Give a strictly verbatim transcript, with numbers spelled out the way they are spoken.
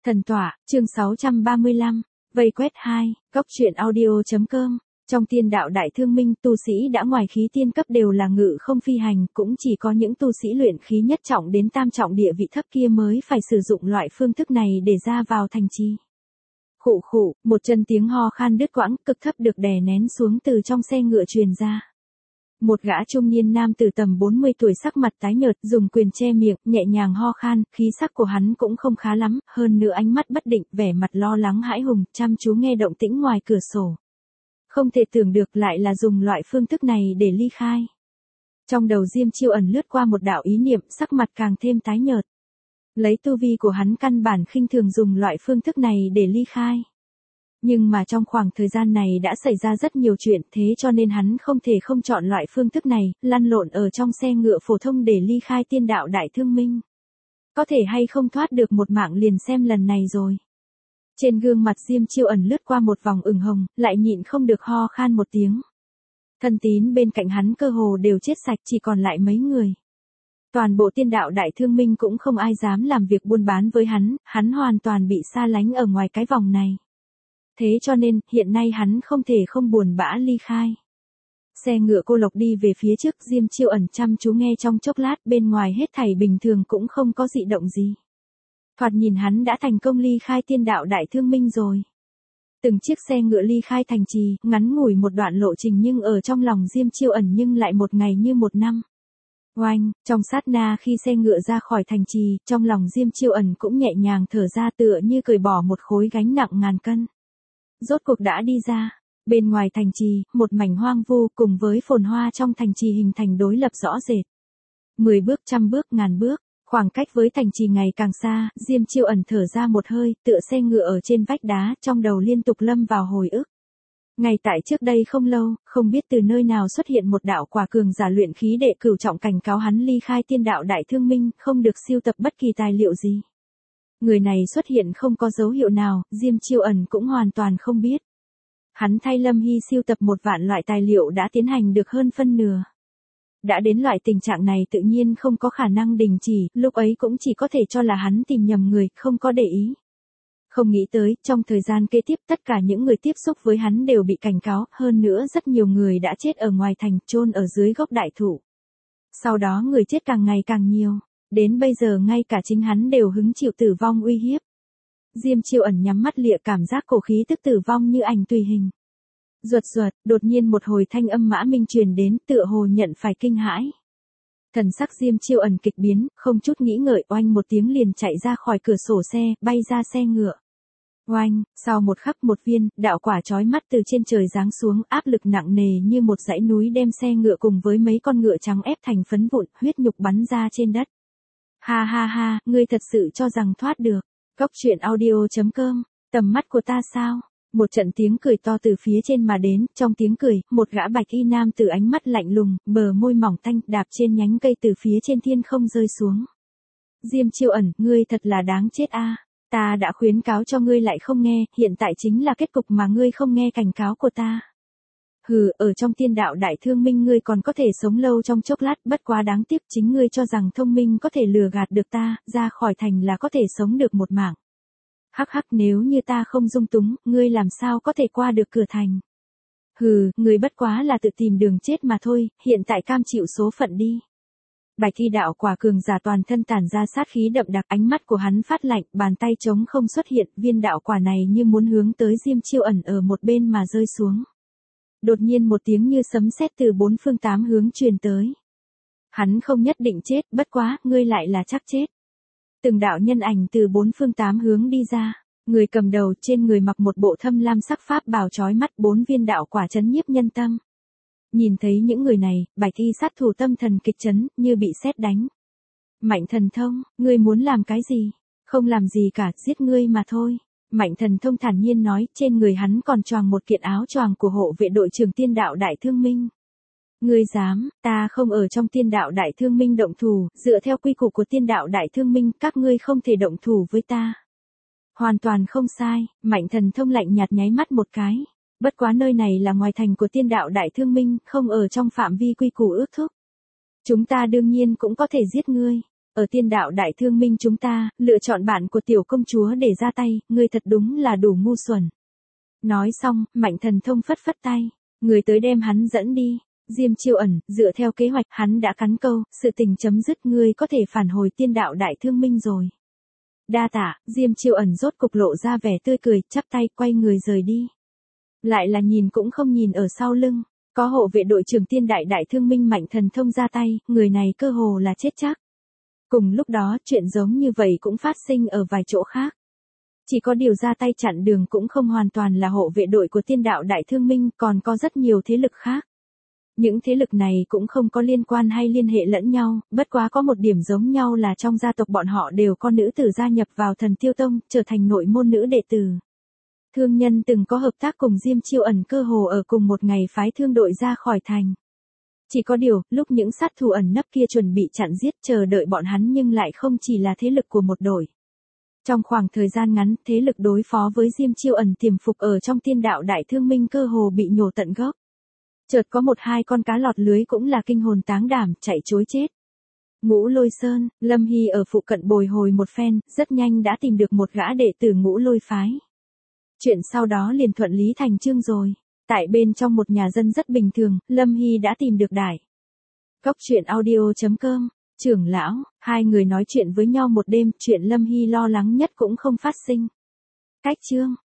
Thần tọa, chương sáu trăm ba mươi lăm, vây quét hai, góc truyện audio.com. Trong tiên đạo đại thương minh, tu sĩ đã ngoài khí tiên cấp đều là ngự không phi hành, cũng chỉ có những tu sĩ luyện khí nhất trọng đến tam trọng địa vị thấp kia mới phải sử dụng loại phương thức này để ra vào thành trì. Khụ khụ, một chân tiếng ho khan đứt quãng, cực thấp được đè nén xuống từ trong xe ngựa truyền ra. Một gã trung niên nam từ tầm bốn mươi tuổi sắc mặt tái nhợt, dùng quyền che miệng, nhẹ nhàng ho khan, khí sắc của hắn cũng không khá lắm, hơn nữa ánh mắt bất định, vẻ mặt lo lắng hãi hùng, chăm chú nghe động tĩnh ngoài cửa sổ. Không thể tưởng được lại là dùng loại phương thức này để ly khai. Trong đầu Diêm Chiêu ẩn lướt qua một đạo ý niệm, sắc mặt càng thêm tái nhợt. Lấy tu vi của hắn căn bản khinh thường dùng loại phương thức này để ly khai. Nhưng mà trong khoảng thời gian này đã xảy ra rất nhiều chuyện, thế cho nên hắn không thể không chọn loại phương thức này, lăn lộn ở trong xe ngựa phổ thông để ly khai tiên đạo đại thương minh. Có thể hay không thoát được một mạng liền xem lần này rồi. Trên gương mặt Diêm Chiêu ẩn lướt qua một vòng ửng hồng, lại nhịn không được ho khan một tiếng. Thân tín bên cạnh hắn cơ hồ đều chết sạch, chỉ còn lại mấy người. Toàn bộ tiên đạo đại thương minh cũng không ai dám làm việc buôn bán với hắn, hắn hoàn toàn bị xa lánh ở ngoài cái vòng này. Thế cho nên, hiện nay hắn không thể không buồn bã ly khai. Xe ngựa cô lộc đi về phía trước, Diêm Chiêu ẩn chăm chú nghe trong chốc lát, bên ngoài hết thảy bình thường cũng không có dị động gì. Thoạt nhìn hắn đã thành công ly khai tiên đạo đại thương minh rồi. Từng chiếc xe ngựa ly khai thành trì, ngắn ngủi một đoạn lộ trình nhưng ở trong lòng Diêm Chiêu ẩn nhưng lại một ngày như một năm. Oanh, trong sát na khi xe ngựa ra khỏi thành trì, trong lòng Diêm Chiêu ẩn cũng nhẹ nhàng thở ra tựa như cởi bỏ một khối gánh nặng ngàn cân. Rốt cuộc đã đi ra, bên ngoài thành trì, một mảnh hoang vu cùng với phồn hoa trong thành trì hình thành đối lập rõ rệt. Mười bước, trăm bước, ngàn bước, khoảng cách với thành trì ngày càng xa, Diêm Chiêu ẩn thở ra một hơi, tựa xe ngựa ở trên vách đá, trong đầu liên tục lâm vào hồi ức. Ngay tại trước đây không lâu, không biết từ nơi nào xuất hiện một đạo quả cường giả luyện khí đệ cửu trọng cảnh cáo hắn ly khai tiên đạo đại thương minh, không được sưu tập bất kỳ tài liệu gì. Người này xuất hiện không có dấu hiệu nào, Diêm Chiêu ẩn cũng hoàn toàn không biết. Hắn thay Lâm Hy sưu tập một vạn loại tài liệu đã tiến hành được hơn phân nửa. Đã đến loại tình trạng này tự nhiên không có khả năng đình chỉ, lúc ấy cũng chỉ có thể cho là hắn tìm nhầm người, không có để ý. Không nghĩ tới, trong thời gian kế tiếp tất cả những người tiếp xúc với hắn đều bị cảnh cáo, hơn nữa rất nhiều người đã chết ở ngoài thành, chôn ở dưới gốc đại thụ. Sau đó người chết càng ngày càng nhiều. Đến bây giờ ngay cả chính hắn đều hứng chịu tử vong uy hiếp. Diêm Chiêu ẩn nhắm mắt lịa cảm giác cổ khí tức tử vong như ảnh tùy hình. Ruột ruột, đột nhiên một hồi thanh âm mã minh truyền đến, tựa hồ nhận phải kinh hãi. Thần sắc Diêm Chiêu ẩn kịch biến, không chút nghĩ ngợi, oanh một tiếng liền chạy ra khỏi cửa sổ xe, bay ra xe ngựa. Oanh, sau một khắc một viên, đạo quả chói mắt từ trên trời giáng xuống, áp lực nặng nề như một dãy núi đem xe ngựa cùng với mấy con ngựa trắng ép thành phấn vụn, huyết nhục bắn ra trên đất. Ha ha ha, ngươi thật sự cho rằng thoát được. Góc truyện audio.com, tầm mắt của ta sao? Một trận tiếng cười to từ phía trên mà đến, trong tiếng cười, một gã bạch y nam từ ánh mắt lạnh lùng, bờ môi mỏng tanh, đạp trên nhánh cây từ phía trên thiên không rơi xuống. Diêm Chiêu ẩn, ngươi thật là đáng chết a. Ta đã khuyến cáo cho ngươi lại không nghe, hiện tại chính là kết cục mà ngươi không nghe cảnh cáo của ta. Hừ, ở trong tiên đạo đại thương minh ngươi còn có thể sống lâu trong chốc lát, bất quá đáng tiếc chính ngươi cho rằng thông minh có thể lừa gạt được ta, ra khỏi thành là có thể sống được một mạng. Hắc hắc, nếu như ta không dung túng, ngươi làm sao có thể qua được cửa thành. Hừ, ngươi bất quá là tự tìm đường chết mà thôi, hiện tại cam chịu số phận đi. Bạch y đạo quả cường giả toàn thân tản ra sát khí đậm đặc, ánh mắt của hắn phát lạnh, bàn tay trống không xuất hiện, viên đạo quả này như muốn hướng tới Diêm Chiêu ẩn ở một bên mà rơi xuống. Đột nhiên một tiếng như sấm sét từ bốn phương tám hướng truyền tới. Hắn không nhất định chết, bất quá, ngươi lại là chắc chết. Từng đạo nhân ảnh từ bốn phương tám hướng đi ra, người cầm đầu trên người mặc một bộ thâm lam sắc pháp bào chói mắt, bốn viên đạo quả chấn nhiếp nhân tâm. Nhìn thấy những người này, bạch y sát thủ tâm thần kịch chấn, như bị sét đánh. Mạnh thần thông, ngươi muốn làm cái gì? Không làm gì cả, giết ngươi mà thôi. Mạnh thần thông thản nhiên nói, trên người hắn còn choàng một kiện áo choàng của hộ vệ đội trưởng tiên đạo đại thương minh. Ngươi dám, ta không ở trong tiên đạo đại thương minh động thủ, dựa theo quy củ của tiên đạo đại thương minh, các ngươi không thể động thủ với ta. Hoàn toàn không sai, mạnh thần thông lạnh nhạt nháy mắt một cái. Bất quá nơi này là ngoài thành của tiên đạo đại thương minh, không ở trong phạm vi quy củ ước thúc. Chúng ta đương nhiên cũng có thể giết ngươi. Ở tiên đạo đại thương minh chúng ta, lựa chọn bạn của tiểu công chúa để ra tay, ngươi thật đúng là đủ ngu xuẩn. Nói xong, Mạnh Thần Thông phất phất tay, người tới đem hắn dẫn đi. Diêm Chiêu Ẩn, dựa theo kế hoạch, hắn đã cắn câu, sự tình chấm dứt, ngươi có thể phản hồi tiên đạo đại thương minh rồi. Đa tạ, Diêm Chiêu Ẩn rốt cục lộ ra vẻ tươi cười, chắp tay quay người rời đi. Lại là nhìn cũng không nhìn ở sau lưng, có hộ vệ đội trưởng tiên đại đại thương minh Mạnh Thần Thông ra tay, người này cơ hồ là chết chắc. Cùng lúc đó, chuyện giống như vậy cũng phát sinh ở vài chỗ khác. Chỉ có điều ra tay chặn đường cũng không hoàn toàn là hộ vệ đội của tiên đạo đại thương minh, còn có rất nhiều thế lực khác. Những thế lực này cũng không có liên quan hay liên hệ lẫn nhau, bất quá có một điểm giống nhau là trong gia tộc bọn họ đều có nữ tử gia nhập vào Thần Tiêu Tông, trở thành nội môn nữ đệ tử. Thương nhân từng có hợp tác cùng Diêm Chiêu Ẩn cơ hồ ở cùng một ngày phái thương đội ra khỏi thành. Chỉ có điều, lúc những sát thủ ẩn nấp kia chuẩn bị chặn giết chờ đợi bọn hắn nhưng lại không chỉ là thế lực của một đội. Trong khoảng thời gian ngắn, thế lực đối phó với Diêm Chiêu Ẩn tiềm phục ở trong tiên đạo đại thương minh cơ hồ bị nhổ tận gốc. Chợt có một hai con cá lọt lưới cũng là kinh hồn táng đảm, chạy trối chết. Ngũ Lôi Sơn, Lâm Hy ở phụ cận bồi hồi một phen, rất nhanh đã tìm được một gã đệ tử Ngũ Lôi phái. Chuyện sau đó liền thuận lý thành chương rồi. Tại bên trong một nhà dân rất bình thường, Lâm Hy đã tìm được Đại. Cốc truyện audio chấm com, trưởng lão, hai người nói chuyện với nhau một đêm, chuyện Lâm Hy lo lắng nhất cũng không phát sinh. Cách chương.